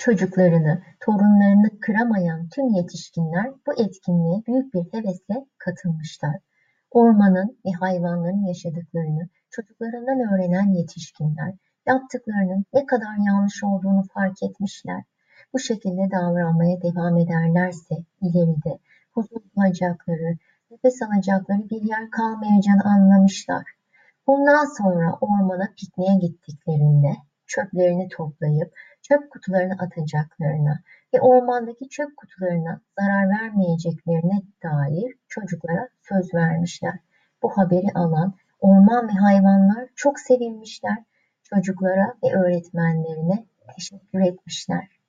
Çocuklarını, torunlarını kıramayan tüm yetişkinler bu etkinliğe büyük bir hevesle katılmışlar. Ormanın ve hayvanların yaşadıklarını çocuklarından öğrenen yetişkinler, yaptıklarının ne kadar yanlış olduğunu fark etmişler. Bu şekilde davranmaya devam ederlerse ileride huzur bulacakları, nefes alacakları bir yer kalmayacağını anlamışlar. Bundan sonra ormana pikniğe gittiklerinde çöplerini toplayıp çöp kutularına atacaklarına ve ormandaki çöp kutularına zarar vermeyeceklerine dair çocuklara söz vermişler. Bu haberi alan orman ve hayvanlar çok sevinmişler. Çocuklara ve öğretmenlerine teşekkür etmişler.